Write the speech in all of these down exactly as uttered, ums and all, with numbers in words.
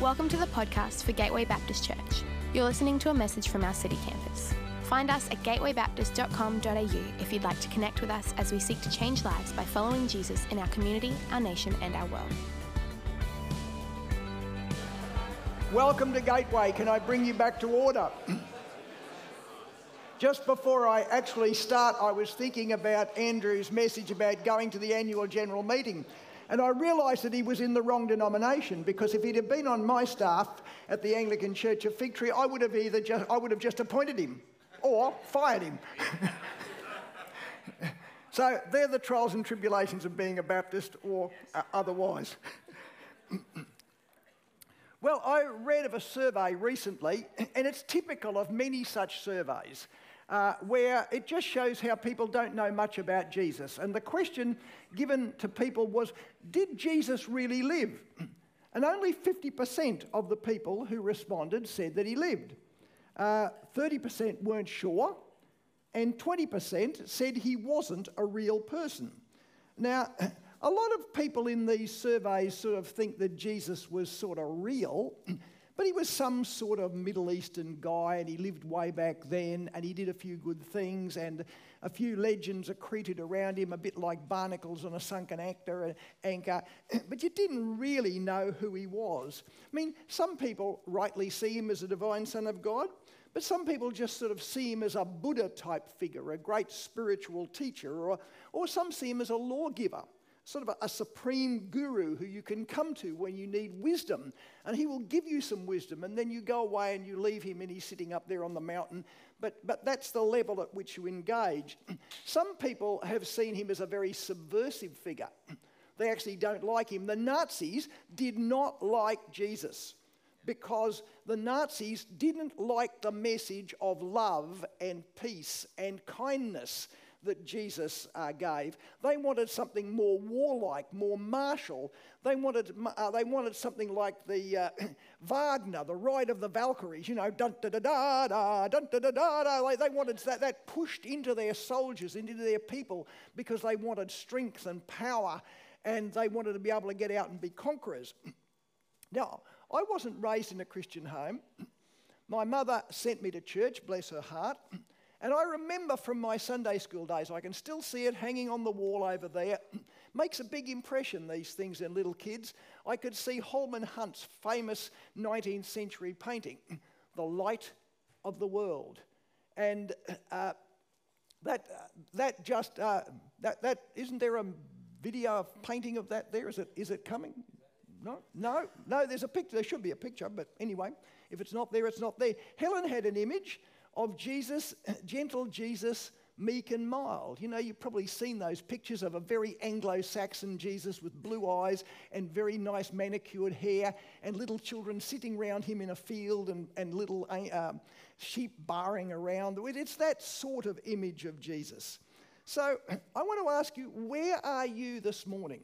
Welcome to the podcast for Gateway Baptist Church. You're listening to a message from our city campus. Find us at gateway baptist dot com dot a u if you'd like to connect with us as we seek to change lives by following Jesus in our community, our nation, and our world. Welcome to Gateway. Can I bring you back to order? Just before I actually start, I was thinking about Andrew's message about going to the annual general meeting. And I realised that he was in the wrong denomination, because if he'd have been on my staff at the Anglican Church of Fig Tree, I would have either just, I would have just appointed him or fired him. So they're the trials and tribulations of being a Baptist or uh, otherwise. Well, I read of a survey recently, and it's typical of many such surveys, uh, where it just shows how people don't know much about Jesus. And the question given to people was, did Jesus really live? And only fifty percent of the people who responded said that he lived. Uh, thirty percent weren't sure, and twenty percent said he wasn't a real person. Now, a lot of people in these surveys sort of think that Jesus was sort of real, but he was some sort of Middle Eastern guy, and he lived way back then, and he did a few good things, and a few legends accreted around him, a bit like barnacles on a sunken actor, anchor, but you didn't really know who he was. I mean, some people rightly see him as a divine Son of God, but some people just sort of see him as a Buddha-type figure, a great spiritual teacher, or, or some see him as a lawgiver, sort of a, a supreme guru who you can come to when you need wisdom, and he will give you some wisdom, and then you go away and you leave him and he's sitting up there on the mountain, but, but that's the level at which you engage. Some people have seen him as a very subversive figure. They actually don't like him. The Nazis did not like Jesus, because the Nazis didn't like the message of love and peace and kindness that Jesus uh, gave. They wanted something more warlike, more martial. They wanted uh, they wanted something like the uh, Wagner, the Ride of the Valkyries, you know, dun da da da da, dun da da da da. They, they wanted that, that pushed into their soldiers, into their people, because they wanted strength and power, and they wanted to be able to get out and be conquerors. Now, I wasn't raised in a Christian home. My mother sent me to church, bless her heart. And I remember from my Sunday school days, I can still see it hanging on the wall over there. Makes a big impression, these things, in little kids. I could see Holman Hunt's famous nineteenth century painting, The Light of the World. And uh, that uh, that just, uh, that, that, isn't there a video of painting of that there? Is it, is it coming? No, no, no, there's a picture. There should be a picture, but anyway, if it's not there, it's not there. Helen had an image of Jesus, gentle Jesus, meek and mild. You know, you've probably seen those pictures of a very Anglo-Saxon Jesus with blue eyes and very nice manicured hair, and little children sitting around him in a field, and, and little uh, sheep barring around. It's that sort of image of Jesus. So I want to ask you, where are you this morning?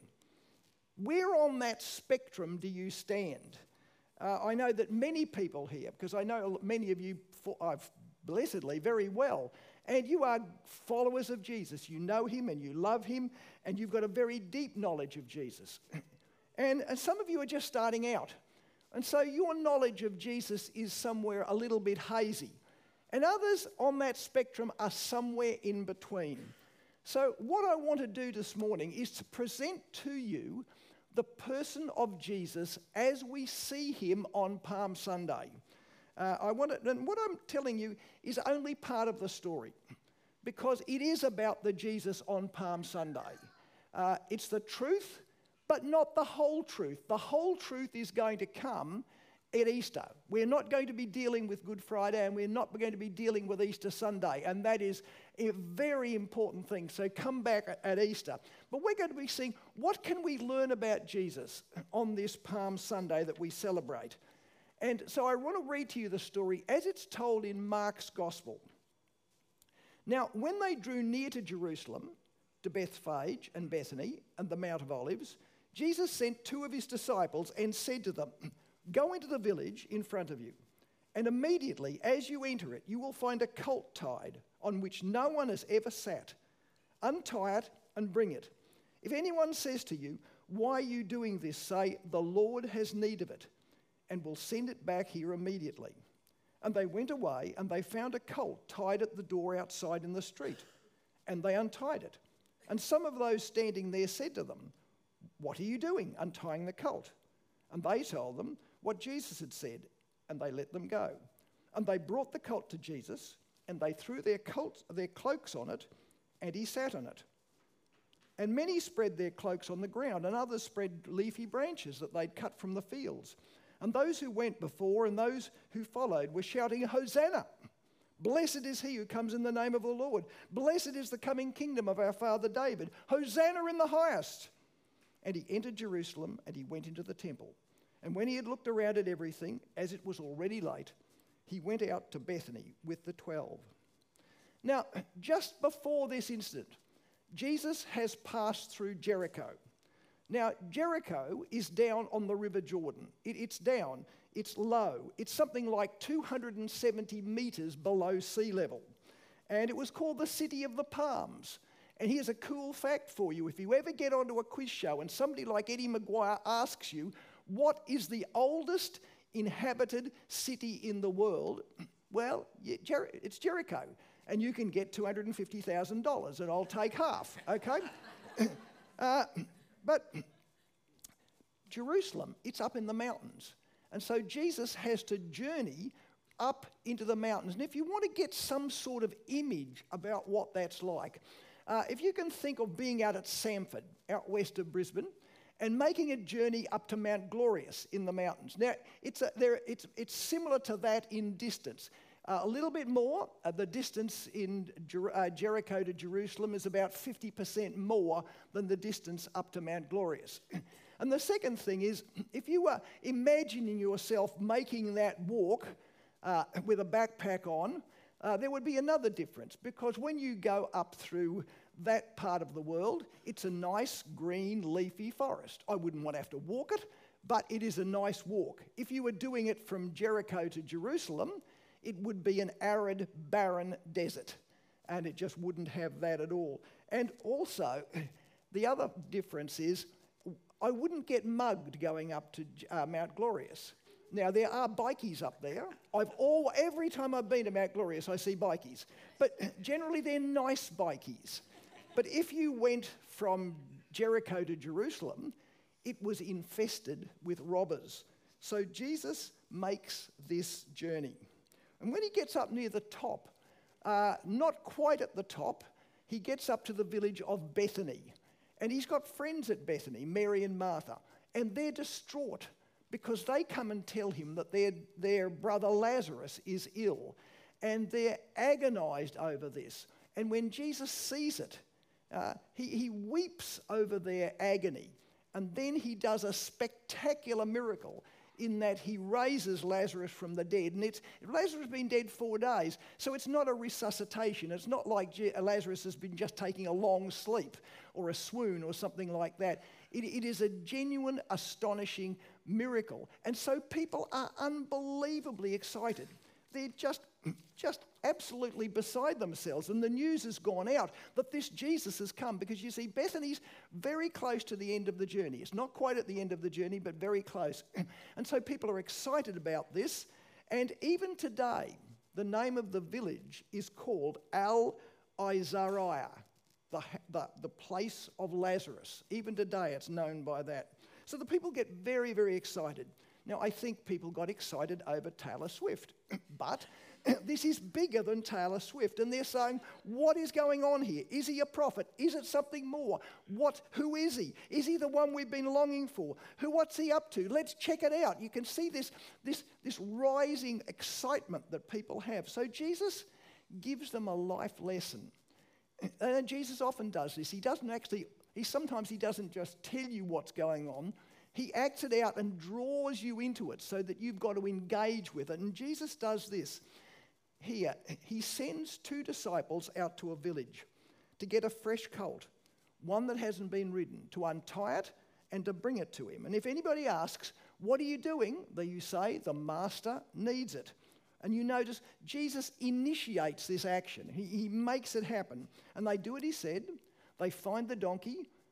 Where on that spectrum do you stand? Uh, I know that many people here, because I know many of you I've blessedly very well, and you are followers of Jesus. You know him and you love him, and you've got a very deep knowledge of Jesus. And, and some of you are just starting out, and so your knowledge of Jesus is somewhere a little bit hazy, and others on that spectrum are somewhere in between. So what I want to do this morning is to present to you the person of Jesus as we see him on Palm Sunday. Uh, I want to, and what I'm telling you is only part of the story, because it is about the Jesus on Palm Sunday. Uh, it's the truth, but not the whole truth. The whole truth is going to come at Easter. We're not going to be dealing with Good Friday, and we're not going to be dealing with Easter Sunday, and that is a very important thing. So come back at, at Easter. But we're going to be seeing, what can we learn about Jesus on this Palm Sunday that we celebrate? And so I want to read to you the story as it's told in Mark's Gospel. Now, when they drew near to Jerusalem, to Bethphage and Bethany and the Mount of Olives, Jesus sent two of his disciples and said to them, "Go into the village in front of you, and immediately as you enter it, you will find a colt tied on which no one has ever sat. Untie it and bring it. If anyone says to you, 'Why are you doing this?' say, 'The Lord has need of it.'" and will send it back here immediately." And they went away, and they found a colt tied at the door outside in the street, and they untied it. And some of those standing there said to them, "What are you doing, untying the colt?" And they told them what Jesus had said, and they let them go. And they brought the colt to Jesus, and they threw their, colt, their cloaks on it, and he sat on it. And many spread their cloaks on the ground, and others spread leafy branches that they'd cut from the fields. And those who went before and those who followed were shouting, "Hosanna! Blessed is he who comes in the name of the Lord. Blessed is the coming kingdom of our father David. Hosanna in the highest." And he entered Jerusalem, and he went into the temple. And when he had looked around at everything, as it was already late, he went out to Bethany with the twelve. Now, just before this incident, Jesus has passed through Jericho. Now, Jericho is down on the River Jordan. It, it's down, it's low. It's something like two hundred seventy metres below sea level. And it was called the City of the Palms. And here's a cool fact for you. If you ever get onto a quiz show and somebody like Eddie Maguire asks you, what is the oldest inhabited city in the world? Well, Jer- it's Jericho. And you can get two hundred fifty thousand dollars, and I'll take half, okay? uh, but Jerusalem, it's up in the mountains. And so Jesus has to journey up into the mountains. And if you want to get some sort of image about what that's like, uh, if you can think of being out at Samford, out west of Brisbane, and making a journey up to Mount Glorious in the mountains. Now, it's, a, there, it's, it's similar to that in distance. Uh, a little bit more. Uh, the distance in Jer- uh, Jericho to Jerusalem is about fifty percent more than the distance up to Mount Glorious. And the second thing is, if you were imagining yourself making that walk uh, with a backpack on, uh, there would be another difference, because when you go up through that part of the world, it's a nice green leafy forest. I wouldn't want to have to walk it, but it is a nice walk. If you were doing it from Jericho to Jerusalem, it would be an arid, barren desert, and it just wouldn't have that at all. And also, the other difference is, I wouldn't get mugged going up to uh, Mount Glorious. Now, there are bikies up there. I've all, every time I've been to Mount Glorious, I see bikies. But generally, they're nice bikies. But if you went from Jericho to Jerusalem, it was infested with robbers. So Jesus makes this journey. And when he gets up near the top, uh, not quite at the top, he gets up to the village of Bethany. And he's got friends at Bethany, Mary and Martha. And they're distraught because they come and tell him that their, their brother Lazarus is ill. And they're agonized over this. And when Jesus sees it, uh, he, he weeps over their agony. And then he does a spectacular miracle in that he raises Lazarus from the dead. And it's, Lazarus has been dead four days, so it's not a resuscitation. It's not like Je- Lazarus has been just taking a long sleep or a swoon or something like that. It, it is a genuine, astonishing miracle. And so people are unbelievably excited. They're just, just absolutely beside themselves. And the news has gone out that this Jesus has come, because you see, Bethany's very close to the end of the journey. It's not quite at the end of the journey, but very close. And so people are excited about this. And even today, the name of the village is called Al-Izariah, the, the, the place of Lazarus. Even today, it's known by that. So the people get very, very excited. Now, I think people got excited over Taylor Swift, but this is bigger than Taylor Swift, and they're saying, what is going on here? Is he a prophet? Is it something more? What? Who is he? Is he the one we've been longing for? Who? What's he up to? Let's check it out. You can see this, this, this rising excitement that people have. So Jesus gives them a life lesson, and Jesus often does this. He doesn't actually, he sometimes he doesn't just tell you what's going on. He acts it out and draws you into it so that you've got to engage with it. And Jesus does this here. He sends two disciples out to a village to get a fresh colt, one that hasn't been ridden, to untie it and to bring it to him. And if anybody asks, what are you doing? Then you say, the master needs it. And you notice Jesus initiates this action. He, he makes it happen. And they do what he said. They find the donkey. The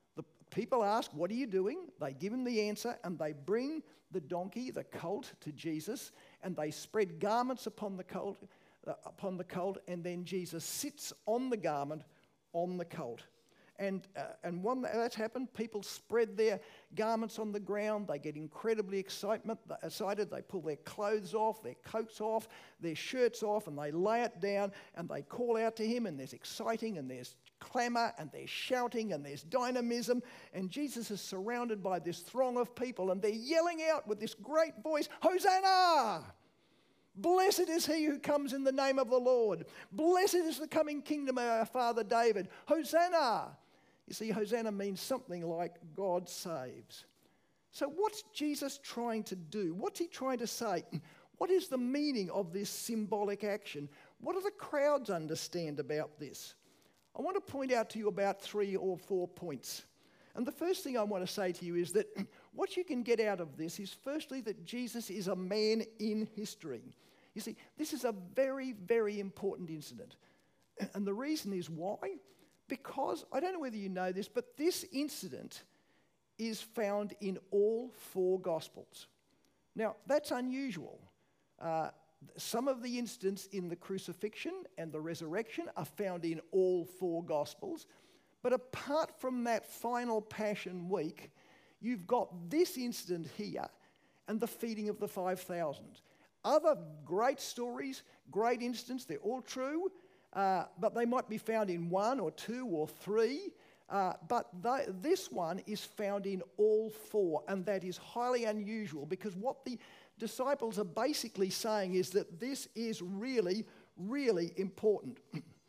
people ask, what are you doing? They give him the answer, and they bring the donkey, the colt, to Jesus, and they spread garments upon the colt, uh, upon the colt, and then Jesus sits on the garment on the colt. And uh, and when that's happened, people spread their garments on the ground. They get incredibly excitement, excited. They pull their clothes off, their coats off, their shirts off, and they lay it down, and they call out to him, and there's exciting, and there's clamour, and there's shouting, and there's dynamism, and Jesus is surrounded by this throng of people, and they're yelling out with this great voice, Hosanna! Blessed is he who comes in the name of the Lord. Blessed is the coming kingdom of our father David. Hosanna! You see, Hosanna means something like God saves. So what's Jesus trying to do? What's he trying to say? What is the meaning of this symbolic action? What do the crowds understand about this? I want to point out to you about three or four points. And the first thing I want to say to you is that what you can get out of this is firstly that Jesus is a man in history. You see, this is a very, very important incident. And the reason is why? Because, I don't know whether you know this, but this incident is found in all four Gospels. Now, that's unusual. Uh, some of the incidents in the crucifixion and the resurrection are found in all four Gospels. But apart from that final Passion Week, you've got this incident here and the feeding of the five thousand. Other great stories, great incidents, they're all true. Uh, but they might be found in one or two or three. Uh, but they, this one is found in all four, and that is highly unusual because what the disciples are basically saying is that this is really, really important.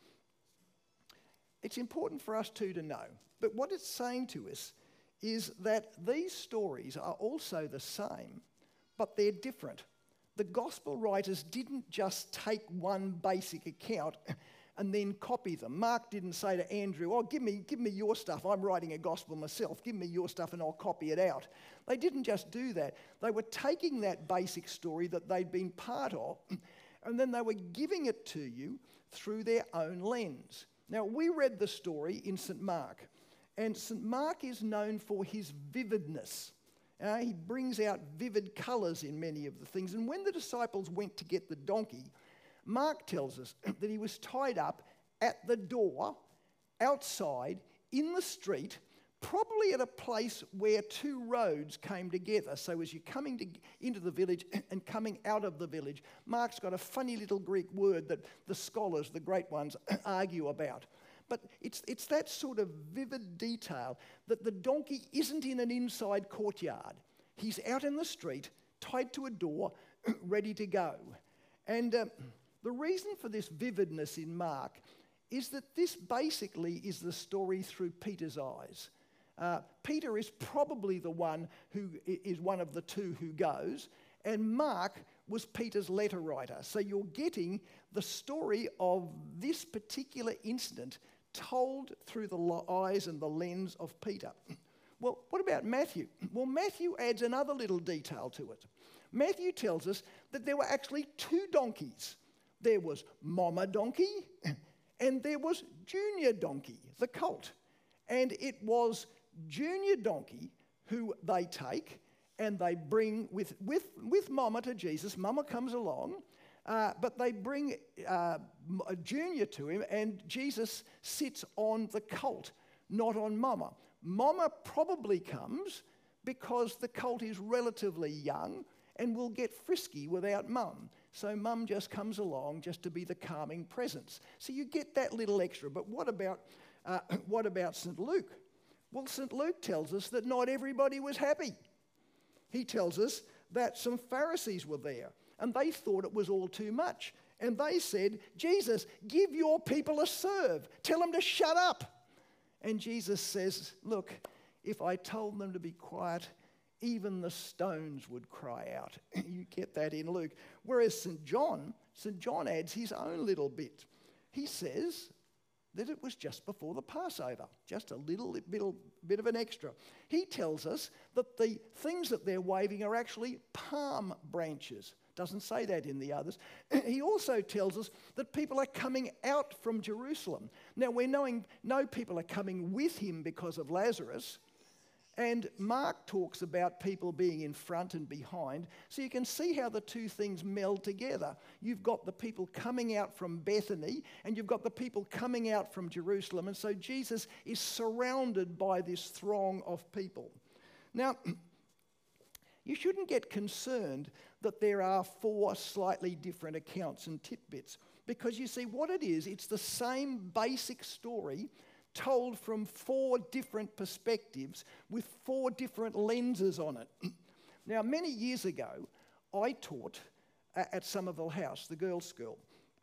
It's important for us too to know. But what it's saying to us is that these stories are also the same, but they're different. The gospel writers didn't just take one basic account and then copy them. Mark didn't say to Andrew, oh, give me, give me your stuff. I'm writing a gospel myself. Give me your stuff and I'll copy it out. They didn't just do that. They were taking that basic story that they'd been part of, and then they were giving it to you through their own lens. Now, we read the story in Saint Mark, and Saint Mark is known for his vividness. Uh, he brings out vivid colours in many of the things. And when the disciples went to get the donkey, Mark tells us that he was tied up at the door, outside, in the street, probably at a place where two roads came together. So as you're coming to, into the village and coming out of the village, Mark's got a funny little Greek word that the scholars, the great ones, argue about. But it's, it's that sort of vivid detail that the donkey isn't in an inside courtyard. He's out in the street, tied to a door, ready to go. And uh, the reason for this vividness in Mark is that this basically is the story through Peter's eyes. Uh, Peter is probably the one who is one of the two who goes, and Mark was Peter's letter writer. So you're getting the story of this particular incident told through the eyes and the lens of Peter. Well, what about Matthew? Well, Matthew adds another little detail to it. Matthew tells us that there were actually two donkeys. There was Mama Donkey and there was Junior Donkey, the colt. And it was Junior Donkey who they take and they bring with, with, with Mama to Jesus. Mama comes along. Uh, but they bring uh, a Junior to him, and Jesus sits on the colt, not on Mama. Mama probably comes because the colt is relatively young and will get frisky without Mum. So Mum just comes along just to be the calming presence. So you get that little extra. But what about, uh, what about Saint Luke? Well, Saint Luke tells us that not everybody was happy. He tells us that some Pharisees were there, and they thought it was all too much. And they said, Jesus, give your people a serve. Tell them to shut up. And Jesus says, look, if I told them to be quiet, even the stones would cry out. You get that in Luke. Whereas Saint John, Saint John adds his own little bit. He says that it was just before the Passover, just a little bit, bit of an extra. He tells us that the things that they're waving are actually palm branches. Doesn't say that in the others. He also tells us that people are coming out from Jerusalem. Now, we knowing, know people are coming with him because of Lazarus, And Mark talks about people being in front and behind, so you can see how the two things meld together. You've got the people coming out from Bethany, and you've got the people coming out from Jerusalem, and so Jesus is surrounded by this throng of people. Now, you shouldn't get concerned that there are four slightly different accounts and tidbits, because you see what it is, it's the same basic story told from four different perspectives with four different lenses on it. Now, many years ago, I taught at Somerville House, the girls' school.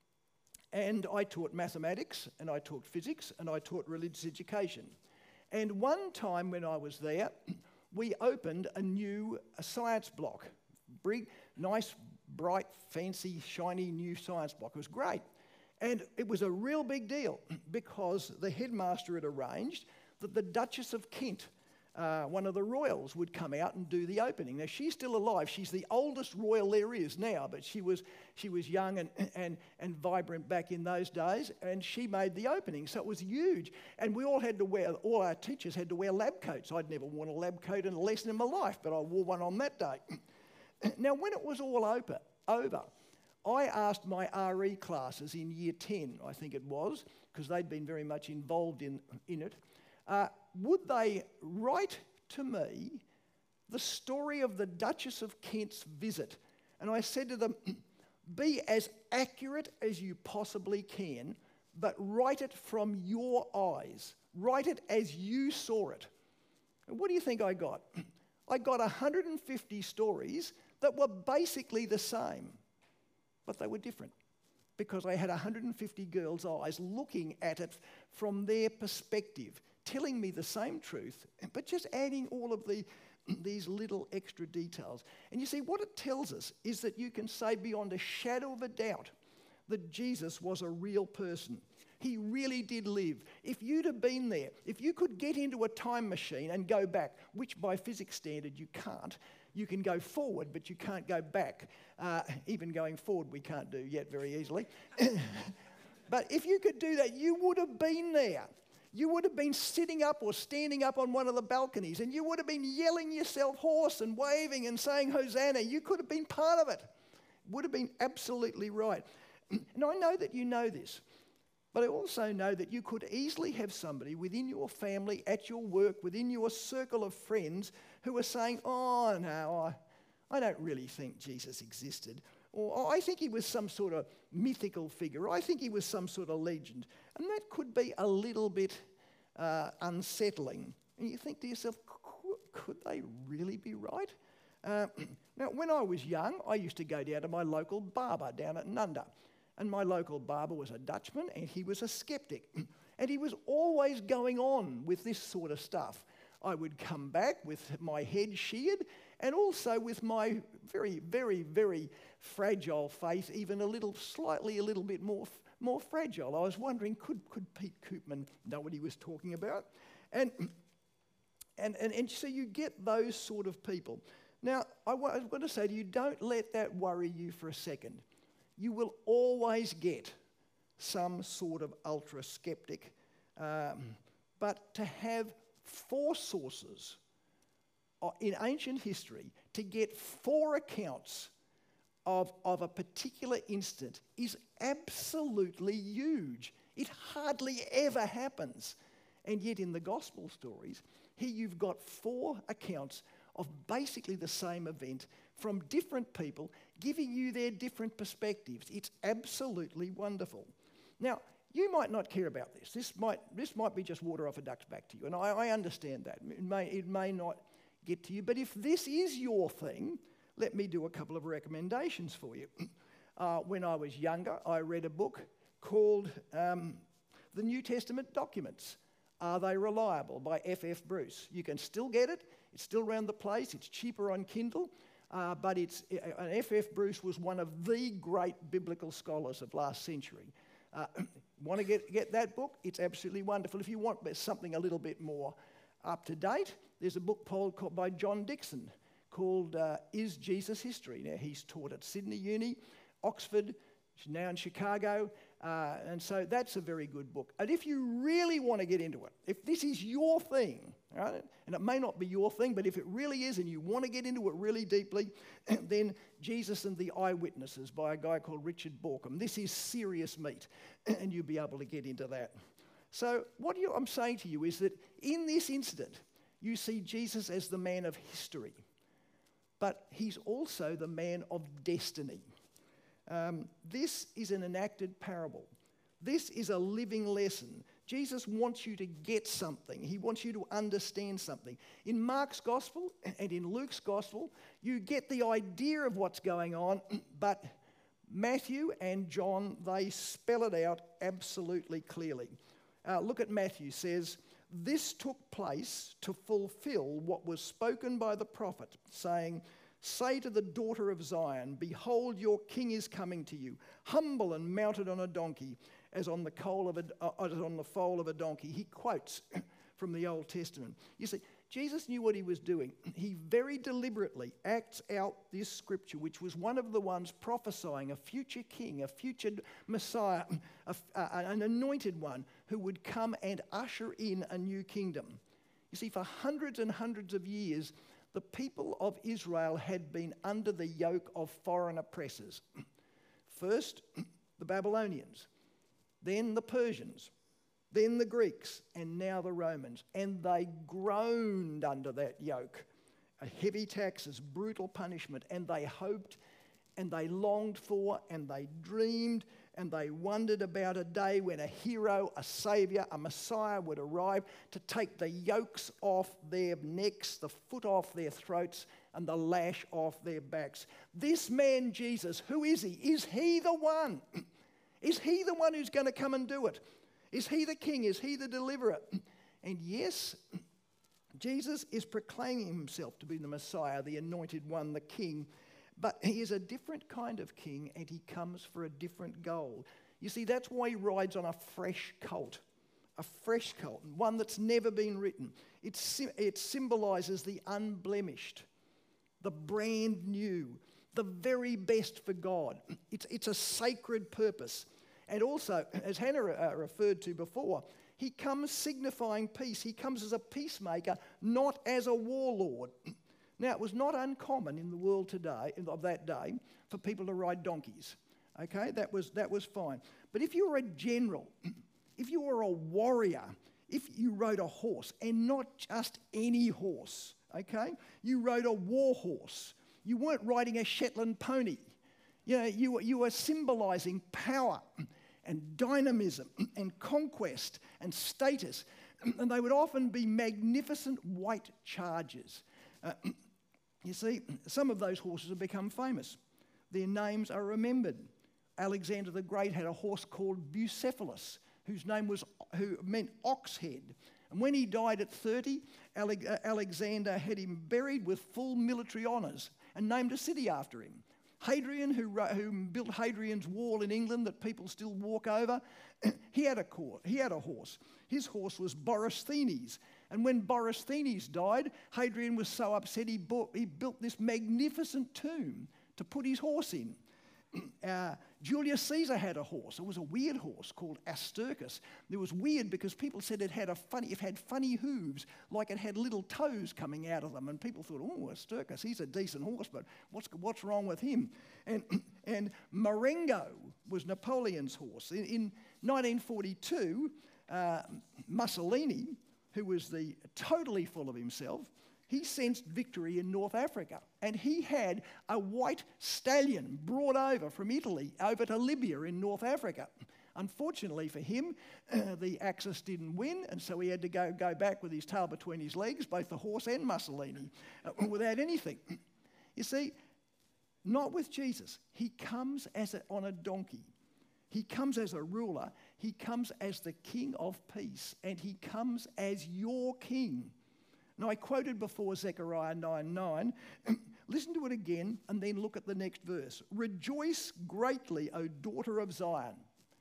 And I taught mathematics, and I taught physics, and I taught religious education. And one time when I was there, we opened a new a science block. Big, nice, bright, fancy, shiny new science block. It was great. And it was a real big deal because the headmaster had arranged that the Duchess of Kent, uh, one of the royals, would come out and do the opening. Now, she's still alive. She's the oldest royal there is now, but she was she was young and, and, and vibrant back in those days, and she made the opening. So it was huge. And we all had to wear, all our teachers had to wear lab coats. I'd never worn a lab coat in a lesson in my life, but I wore one on that day. Now, when it was all over, over I asked my R E classes in year ten, I think it was, because they'd been very much involved in, in it, uh, would they write to me the story of the Duchess of Kent's visit? And I said to them, be as accurate as you possibly can, but write it from your eyes. Write it as you saw it. And what do you think I got? I got one hundred fifty stories that were basically the same. But they were different because I had one hundred fifty girls' eyes looking at it from their perspective, telling me the same truth, but just adding all of the, these little extra details. And you see, what it tells us is that you can say beyond a shadow of a doubt that Jesus was a real person. He really did live. If you'd have been there, if you could get into a time machine and go back, which by physics standard you can't, you can go forward, but you can't go back. Uh, even going forward we can't do yet very easily. But if you could do that, you would have been there. You would have been sitting up or standing up on one of the balconies, and you would have been yelling yourself hoarse and waving and saying Hosanna. You could have been part of it. Would have been absolutely right. And I know that you know this, but I also know that you could easily have somebody within your family, at your work, within your circle of friends who are saying, oh, no, I, I don't really think Jesus existed. Or oh, I think he was some sort of mythical figure. Or I think he was some sort of legend. And that could be a little bit uh, unsettling. And you think to yourself, could they really be right? Uh, now, when I was young, I used to go down to my local barber down at Nunda. And my local barber was a Dutchman, and he was a skeptic. And he was always going on with this sort of stuff. I would come back with my head sheared, and also with my very, very, very fragile faith, even a little, slightly a little bit more, more fragile. I was wondering, could, could Pete Koopman know what he was talking about? And, and, and, and so you get those sort of people. Now, I want to say to you, don't let that worry you for a second. You will always get some sort of ultra-skeptic, um, but to have four sources in ancient history to get four accounts of, of a particular instant is absolutely huge. It hardly ever happens. And yet in the gospel stories, here you've got four accounts of basically the same event from different people giving you their different perspectives. It's absolutely wonderful. Now, you might not care about this. This might, this might be just water off a duck's back to you, and I, I understand that. It may, it may not get to you, but if this is your thing, let me do a couple of recommendations for you. Uh, when I was younger, I read a book called um, The New Testament Documents. Are They Reliable? By F F Bruce. You can still get it. It's still around the place. It's cheaper on Kindle. Uh, but it's, uh, F F Bruce was one of the great biblical scholars of last century. Uh, want to get, get that book? It's absolutely wonderful. If you want something a little bit more up to date, there's a book called, called by John Dixon called uh, Is Jesus History? Now, he's taught at Sydney Uni, Oxford, now in Chicago, Uh, and so that's a very good book. And if you really want to get into it, if this is your thing, right, and it may not be your thing, but if it really is and you want to get into it really deeply, then Jesus and the Eyewitnesses by a guy called Richard Bauckham. This is serious meat, and you'll be able to get into that. So what you, I'm saying to you is that in this incident, you see Jesus as the man of history, but he's also the man of destiny. Um, this is an enacted parable. This is a living lesson. Jesus wants you to get something. He wants you to understand something. In Mark's gospel and in Luke's gospel, you get the idea of what's going on, but Matthew and John, they spell it out absolutely clearly. Uh, look at Matthew, says, "This took place to fulfill what was spoken by the prophet, saying, 'Say to the daughter of Zion, behold, your king is coming to you, humble and mounted on a donkey, as on the coal of a, uh, as on the foal of a donkey.'" He quotes from the Old Testament. You see, Jesus knew what he was doing. He very deliberately acts out this scripture, which was one of the ones prophesying a future king, a future Messiah, a, a, an anointed one who would come and usher in a new kingdom. You see, for hundreds and hundreds of years, the people of Israel had been under the yoke of foreign oppressors. First, the Babylonians, then the Persians, then the Greeks, and now the Romans. And they groaned under that yoke. A heavy taxes, brutal punishment, and they hoped and they longed for and they dreamed and they wondered about a day when a hero, a saviour, a Messiah would arrive to take the yokes off their necks, the foot off their throats, and the lash off their backs. This man, Jesus, who is he? Is he the one? Is he the one who's going to come and do it? Is he the king? Is he the deliverer? And yes, Jesus is proclaiming himself to be the Messiah, the anointed one, the king. But he is a different kind of king, and he comes for a different goal. You see, that's why he rides on a fresh colt, a fresh colt, one that's never been ridden. It, it symbolises the unblemished, the brand new, the very best for God. It's, it's a sacred purpose. And also, as Hannah uh, referred to before, he comes signifying peace. He comes as a peacemaker, not as a warlord. Now, it was not uncommon in the world today, of that day, for people to ride donkeys. Okay, that was, that was fine. But if you were a general, if you were a warrior, if you rode a horse, and not just any horse, okay, you rode a war horse. You weren't riding a Shetland pony. You know, you, you were symbolising power and dynamism and conquest and status. And they would often be magnificent white chargers. Uh, you see, some of those horses have become famous. Their names are remembered. Alexander the Great had a horse called Bucephalus, whose name was, who meant ox head. And when he died at thirty, Ale- uh, Alexander had him buried with full military honours and named a city after him. Hadrian, who, who built Hadrian's Wall in England that people still walk over, he had a court, he had a horse. His horse was Borysthenes. And when Borysthenes died, Hadrian was so upset he, bought, he built this magnificent tomb to put his horse in. Uh, Julius Caesar had a horse. It was a weird horse called Astercus. It was weird because people said it had a funny, it had funny hooves, like it had little toes coming out of them. And people thought, oh, Astercus, he's a decent horse, but what's what's wrong with him? And and Marengo was Napoleon's horse. In, in nineteen forty-two, uh, Mussolini, who was the totally full of himself, he sensed victory in North Africa, and he had a white stallion brought over from Italy over to Libya in North Africa. Unfortunately for him, uh, the Axis didn't win, and so he had to go, go back with his tail between his legs, both the horse and Mussolini, uh, without anything. You see, not with Jesus. He comes as a, on a donkey. He comes as a ruler. He comes as the King of Peace, and he comes as your King. Now, I quoted before Zechariah nine nine. Listen to it again and then look at the next verse. "Rejoice greatly, O daughter of Zion.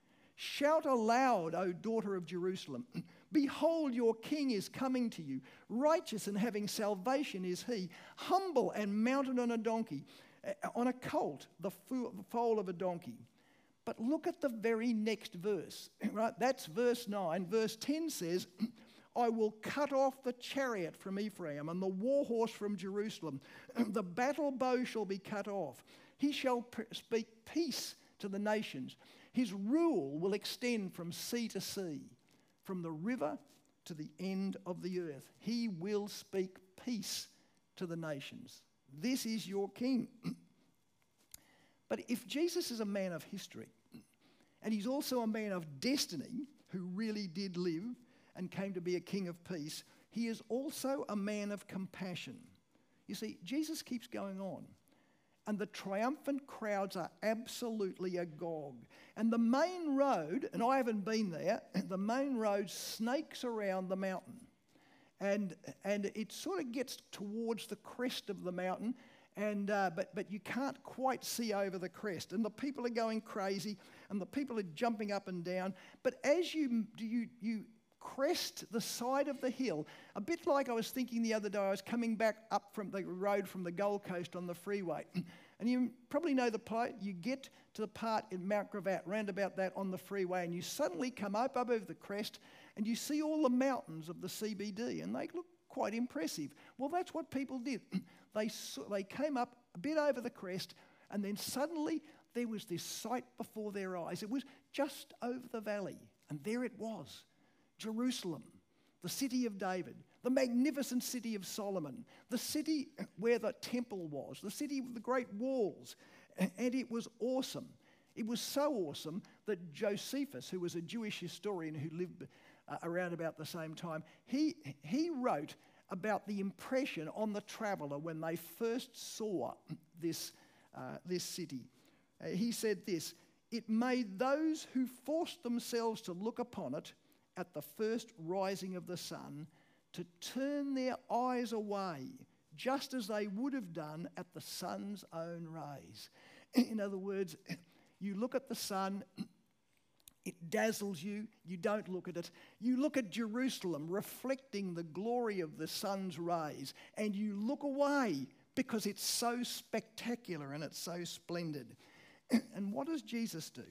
Shout aloud, O daughter of Jerusalem. Behold, your king is coming to you. Righteous and having salvation is he, humble and mounted on a donkey, on a colt, the foal of a donkey." But look at the very next verse, right? That's verse nine. Verse ten says, I will cut off the chariot from Ephraim and the war horse from Jerusalem. The battle bow shall be cut off. He shall p- speak peace to the nations. His rule will extend from sea to sea, from the river to the end of the earth. He will speak peace to the nations. This is your king. But if Jesus is a man of history, and he's also a man of destiny who really did live and came to be a king of peace, he is also a man of compassion. You see, Jesus keeps going on, and the triumphant crowds are absolutely agog. And the main road, and I haven't been there, the main road snakes around the mountain. And, and it sort of gets towards the crest of the mountain, and uh, but, but you can't quite see over the crest. And the people are going crazy, and the people are jumping up and down. But as you, you, you crest the side of the hill, a bit like I was thinking the other day, I was coming back up from the road from the Gold Coast on the freeway. And you probably know the place. You get to the part in Mount Gravatt, round about that on the freeway, and you suddenly come up, up over the crest, and you see all the mountains of the C B D, and they look quite impressive. Well, that's what people did. They, saw, they came up a bit over the crest, and then suddenly there was this sight before their eyes. It was just over the valley, and there it was, Jerusalem, the city of David, the magnificent city of Solomon, the city where the temple was, the city with the great walls, and it was awesome. It was so awesome that Josephus, who was a Jewish historian who lived uh, around about the same time, he, he wrote about the impression on the traveller when they first saw this, uh, this city. Uh, he said this, it made those who forced themselves to look upon it at the first rising of the sun to turn their eyes away, just as they would have done at the sun's own rays. In other words, you look at the sun, it dazzles you, you don't look at it. You look at Jerusalem reflecting the glory of the sun's rays, and you look away because it's so spectacular and it's so splendid. And what does Jesus do?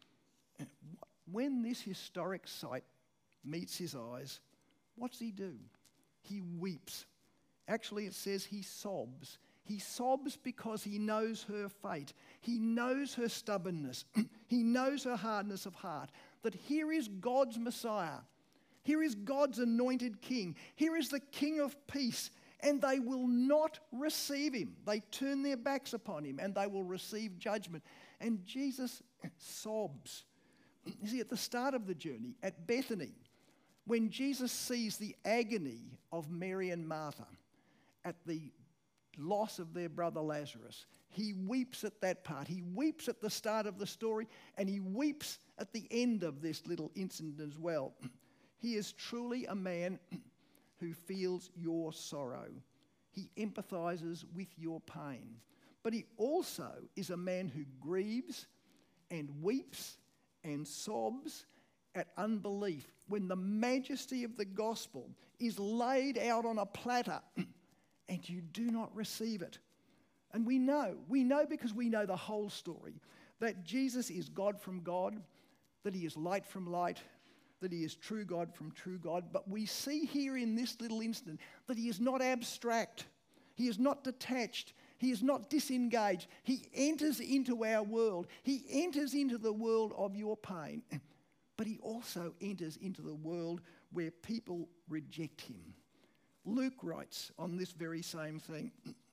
When this historic sight meets his eyes, what's he do? He weeps. Actually, it says he sobs. He sobs because he knows her fate. He knows her stubbornness. He knows her hardness of heart. That here is God's Messiah. Here is God's anointed king. Here is the King of peace. And they will not receive him. They turn their backs upon him and they will receive judgment. And Jesus sobs. You see, at the start of the journey, at Bethany, when Jesus sees the agony of Mary and Martha at the loss of their brother Lazarus, he weeps at that part. He weeps at the start of the story, and he weeps at the end of this little incident as well. He is truly a man who feels your sorrow. He empathizes with your pain. But he also is a man who grieves and weeps and sobs at unbelief when the majesty of the gospel is laid out on a platter and you do not receive it. And we know, we know because we know the whole story, that Jesus is God from God, that he is light from light, that he is true God from true God. But we see here in this little incident that he is not abstract, he is not detached, he is not disengaged. He enters into our world. He enters into the world of your pain. But he also enters into the world where people reject him. Luke writes on this very same thing.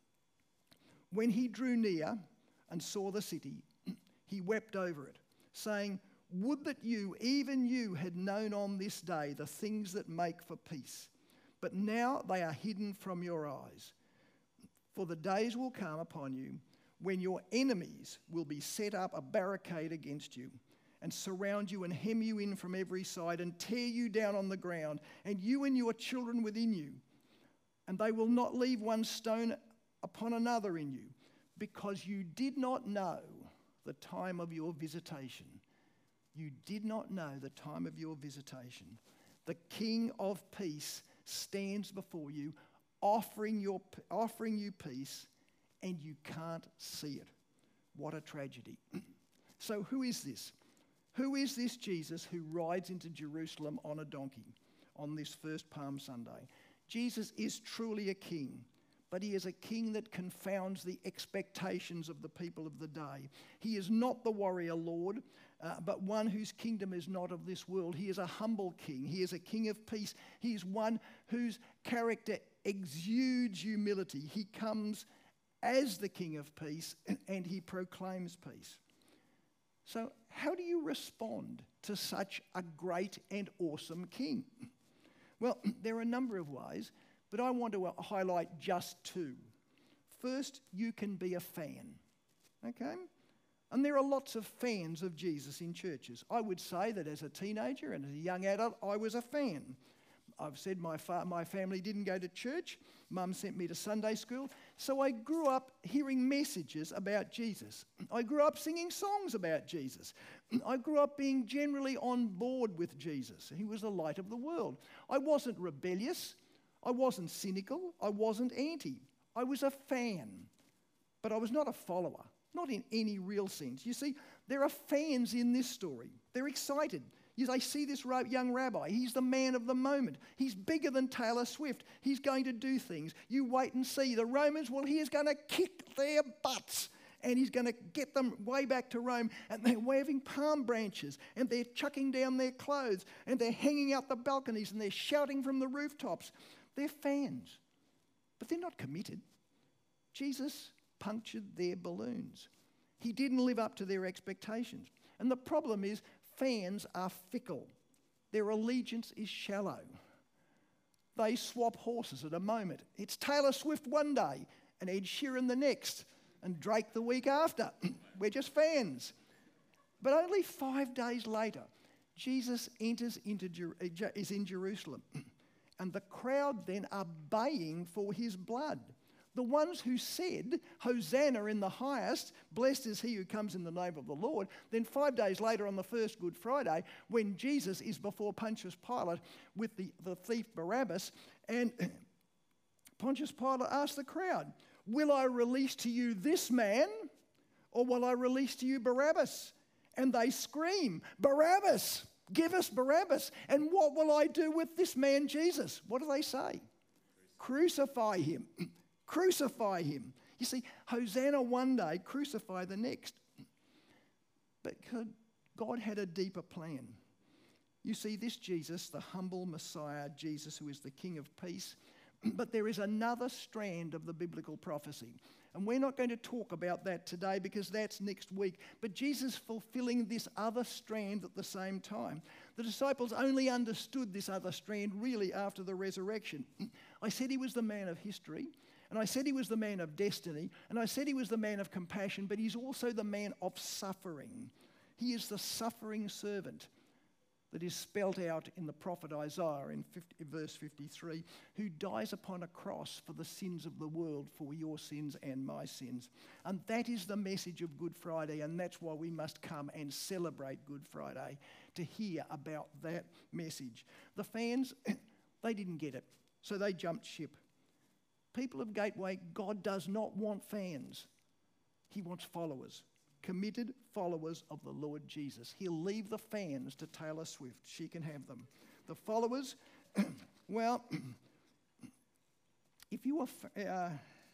When he drew near and saw the city, he wept over it, saying, would that you, even you, had known on this day the things that make for peace. But now they are hidden from your eyes. For the days will come upon you when your enemies will be set up a barricade against you and surround you and hem you in from every side and tear you down on the ground, and you and your children within you. And they will not leave one stone upon another in you, because you did not know the time of your visitation. You did not know the time of your visitation. The King of peace stands before you, offering, your, offering you peace, and you can't see it. What a tragedy. So who is this? Who is this Jesus who rides into Jerusalem on a donkey on this first Palm Sunday? Jesus is truly a king, but he is a king that confounds the expectations of the people of the day. He is not the warrior lord, uh, but one whose kingdom is not of this world. He is a humble king. He is a king of peace. He is one whose character exudes humility. He comes as the king of peace, and he proclaims peace. So how do you respond to such a great and awesome king? Well, there are a number of ways, but I want to highlight just two. First, you can be a fan, okay? And there are lots of fans of Jesus in churches. I would say that as a teenager and as a young adult, I was a fan. I've said my, fa- my family didn't go to church. Mum sent me to Sunday school. So I grew up hearing messages about Jesus. I grew up singing songs about Jesus. I grew up being generally on board with Jesus. He was the light of the world. I wasn't rebellious. I wasn't cynical. I wasn't anti. I was a fan. But I was not a follower, not in any real sense. You see, there are fans in this story. They're excited. They see this young rabbi. He's the man of the moment. He's bigger than Taylor Swift. He's going to do things. You wait and see. The Romans, well, he is going to kick their butts. And he's going to get them way back to Rome. And they're waving palm branches. And they're chucking down their clothes. And they're hanging out the balconies. And they're shouting from the rooftops. They're fans. But they're not committed. Jesus punctured their balloons. He didn't live up to their expectations. And the problem is, fans are fickle. Their allegiance is shallow. They swap horses at a moment. It's Taylor Swift one day and Ed Sheeran the next and Drake the week after. We're just fans. But only five days later, Jesus enters into Jer- is in Jerusalem, and the crowd then are baying for his blood. The ones who said, Hosanna in the highest, blessed is he who comes in the name of the Lord. Then five days later on the first Good Friday, when Jesus is before Pontius Pilate with the, the thief Barabbas, and Pontius Pilate asked the crowd, will I release to you this man, or will I release to you Barabbas? And they scream, Barabbas, give us Barabbas. And what will I do with this man Jesus? What do they say? Crucify him. Crucify him. You see, Hosanna one day, crucify the next. But God had a deeper plan. You see, this Jesus, the humble Messiah, Jesus who is the King of peace, but there is another strand of the biblical prophecy. And we're not going to talk about that today because that's next week. But Jesus fulfilling this other strand at the same time. The disciples only understood this other strand really after the resurrection. I said he was the man of history. And I said he was the man of destiny, and I said he was the man of compassion, but he's also the man of suffering. He is the suffering servant that is spelt out in the prophet Isaiah in fifty, verse fifty-three, who dies upon a cross for the sins of the world, for your sins and my sins. And that is the message of Good Friday, and that's why we must come and celebrate Good Friday, to hear about that message. The fans, they didn't get it, so they jumped ship. People of Gateway, God does not want fans. He wants followers, committed followers of the Lord Jesus. He'll leave the fans to Taylor Swift. She can have them. The followers, well, if you are uh,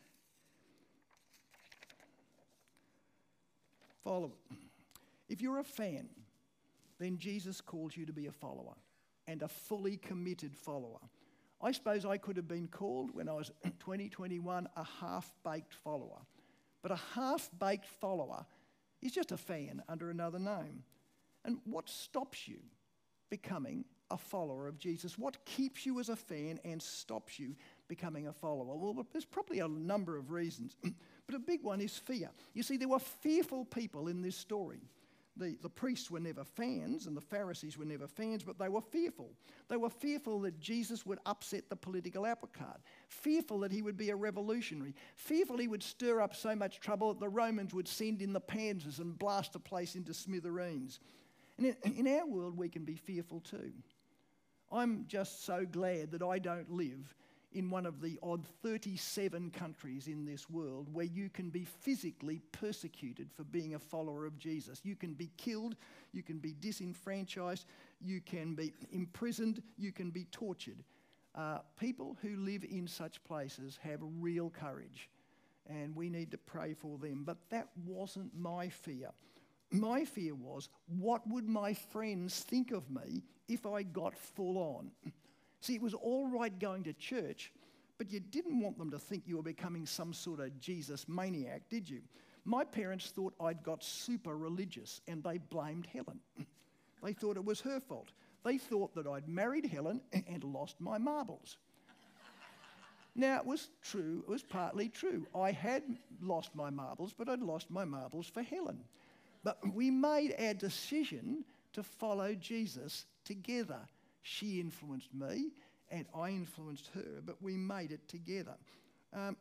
follower, if you're a fan, then Jesus calls you to be a follower, and a fully committed follower. I suppose I could have been called, when I was twenty, twenty-one, a half-baked follower. But a half-baked follower is just a fan under another name. And what stops you becoming a follower of Jesus? What keeps you as a fan and stops you becoming a follower? Well, there's probably a number of reasons. But a big one is fear. You see, there were fearful people in this story. The, the priests were never fans and the Pharisees were never fans, but they were fearful. They were fearful that Jesus would upset the political apple cart, fearful that he would be a revolutionary, fearful he would stir up so much trouble that the Romans would send in the panzers and blast the place into smithereens. And in, in our world, we can be fearful too. I'm just so glad that I don't live in one of the odd thirty-seven countries in this world where you can be physically persecuted for being a follower of Jesus. You can be killed, you can be disenfranchised, you can be imprisoned, you can be tortured. Uh, people who live in such places have real courage, and we need to pray for them. But that wasn't my fear. My fear was, what would my friends think of me if I got full on? See, it was all right going to church, but you didn't want them to think you were becoming some sort of Jesus maniac, did you? My parents thought I'd got super religious, and they blamed Helen. They thought it was her fault. They thought that I'd married Helen and lost my marbles. Now, it was true, it was partly true. I had lost my marbles, but I'd lost my marbles for Helen. But we made our decision to follow Jesus together. She influenced me, and I influenced her, but we made it together. Um,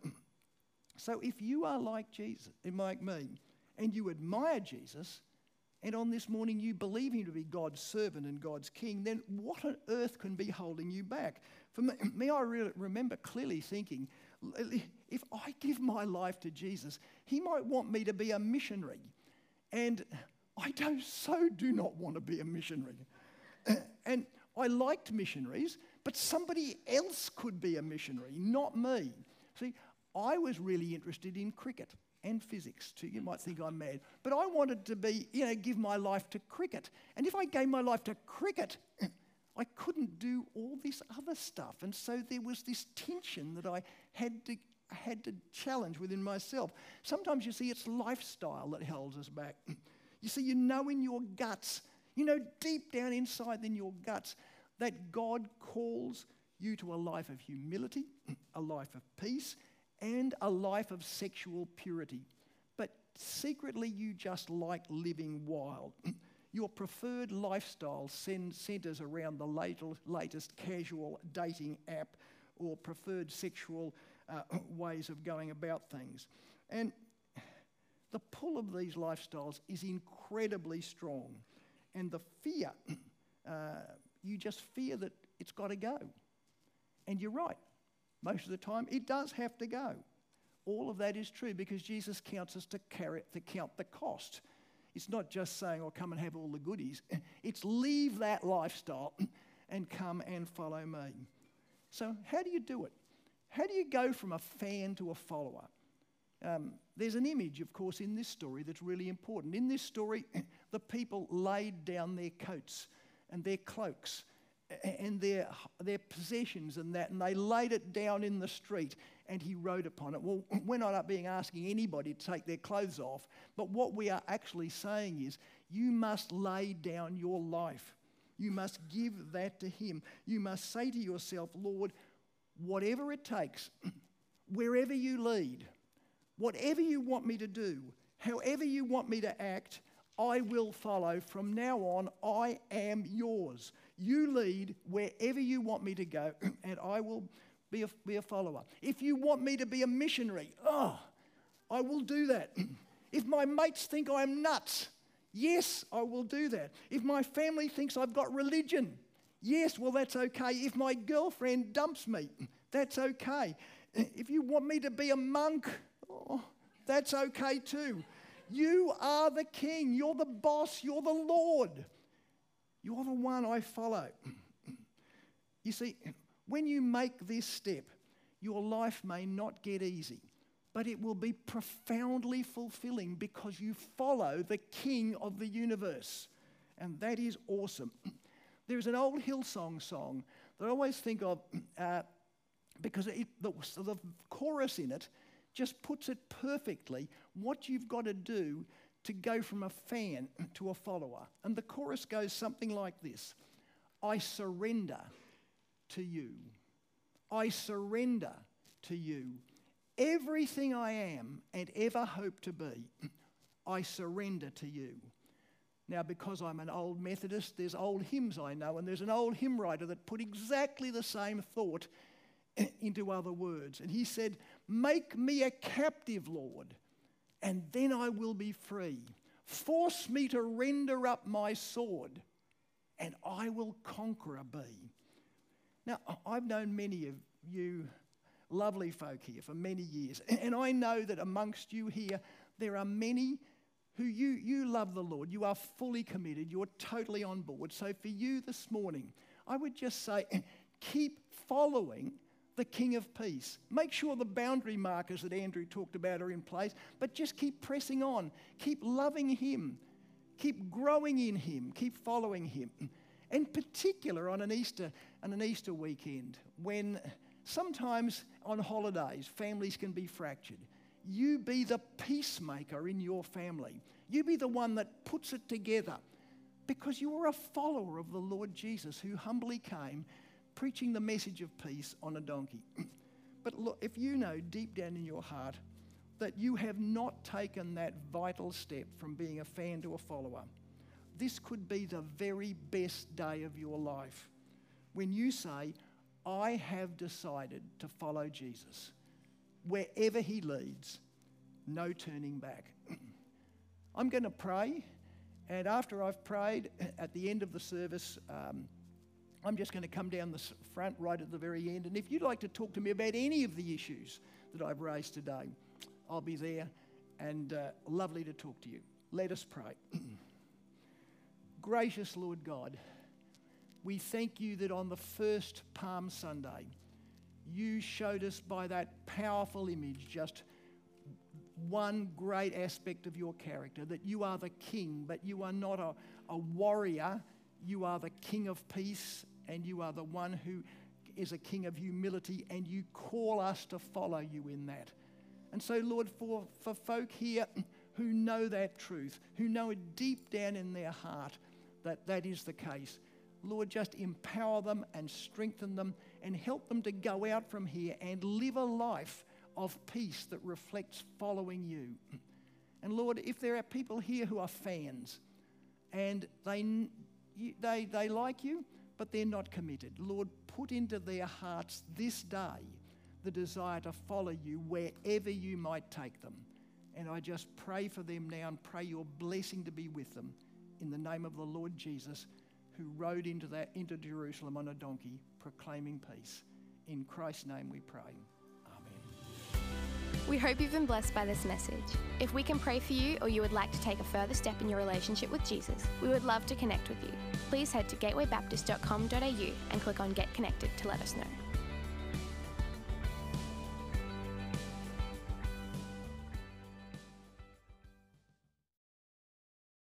so if you are like Jesus, like me, and you admire Jesus, and on this morning you believe him to be God's servant and God's king, then what on earth can be holding you back? For me, me I really remember clearly thinking, if I give my life to Jesus, he might want me to be a missionary. And I don't, so do not want to be a missionary. And I liked missionaries, but somebody else could be a missionary, not me. See, I was really interested in cricket and physics too. You might think I'm mad, but I wanted to be, you know, give my life to cricket. And if I gave my life to cricket, I couldn't do all this other stuff. And so there was this tension that I had to had to challenge within myself. Sometimes, you see, it's lifestyle that holds us back. You see, you know in your guts, you know deep down inside in your guts, that God calls you to a life of humility, a life of peace, and a life of sexual purity. But secretly, you just like living wild. Your preferred lifestyle centers around the latest casual dating app or preferred sexual uh, ways of going about things. And the pull of these lifestyles is incredibly strong. And the fear, uh, you just fear that it's got to go. And you're right. Most of the time, it does have to go. All of that is true because Jesus counts us to, carry, to count the cost. It's not just saying, oh, come and have all the goodies. It's leave that lifestyle and come and follow me. So how do you do it? How do you go from a fan to a follower? Um, there's an image, of course, in this story that's really important. In this story, the people laid down their coats and their cloaks and their, their possessions and that, and they laid it down in the street, and he rode upon it. Well, we're not being asking anybody to take their clothes off, but what we are actually saying is, you must lay down your life. You must give that to him. You must say to yourself, Lord, whatever it takes, wherever you lead, whatever you want me to do, however you want me to act, I will follow. From now on, I am yours. You lead wherever you want me to go, and I will be a, be a follower. If you want me to be a missionary, oh, I will do that. If my mates think I'm nuts, yes, I will do that. If my family thinks I've got religion, yes, well, that's okay. If my girlfriend dumps me, that's okay. If you want me to be a monk, oh, that's okay too. You are the king. You're the boss. You're the Lord. You're the one I follow. You see, when you make this step, your life may not get easy, but it will be profoundly fulfilling because you follow the King of the universe. And that is awesome. There's an old Hillsong song that I always think of uh, because it, the, the chorus in it just puts it perfectly what you've got to do to go from a fan to a follower. And the chorus goes something like this. I surrender to you. I surrender to you. Everything I am and ever hope to be, I surrender to you. Now, because I'm an old Methodist, there's old hymns I know, and there's an old hymn writer that put exactly the same thought into other words. And he said, make me a captive, Lord, and then I will be free. Force me to render up my sword, and I will conqueror be. Now, I've known many of you lovely folk here for many years. And I know that amongst you here, there are many who you, you love the Lord. You are fully committed. You're totally on board. So for you this morning, I would just say, keep following the King of Peace. Make sure the boundary markers that Andrew talked about are in place, but just keep pressing on. Keep loving him. Keep growing in him. Keep following him. In particular on an Easter, on an Easter weekend, when sometimes on holidays families can be fractured. You be the peacemaker in your family. You be the one that puts it together, because you are a follower of the Lord Jesus, who humbly came preaching the message of peace on a donkey. But look, if you know deep down in your heart that you have not taken that vital step from being a fan to a follower, this could be the very best day of your life when you say, I have decided to follow Jesus. Wherever he leads, no turning back. I'm going to pray, and after I've prayed, at the end of the service, um, I'm just going to come down the front right at the very end, and if you'd like to talk to me about any of the issues that I've raised today, I'll be there, and uh, lovely to talk to you. Let us pray. Gracious Lord God, we thank you that on the first Palm Sunday, you showed us by that powerful image just one great aspect of your character, that you are the king, but you are not a, a warrior. You are the King of Peace, and you are the one who is a king of humility, and you call us to follow you in that. And so, Lord, for, for folk here who know that truth, who know it deep down in their heart that that is the case, Lord, just empower them and strengthen them and help them to go out from here and live a life of peace that reflects following you. And Lord, if there are people here who are fans and they, they, they like you, but they're not committed, Lord, put into their hearts this day the desire to follow you wherever you might take them. And I just pray for them now and pray your blessing to be with them in the name of the Lord Jesus, who rode into that into Jerusalem on a donkey, proclaiming peace. In Christ's name we pray. Amen. We hope you've been blessed by this message. If we can pray for you, or you would like to take a further step in your relationship with Jesus, we would love to connect with you. Please head to gateway baptist dot com dot a u and click on Get Connected to let us know.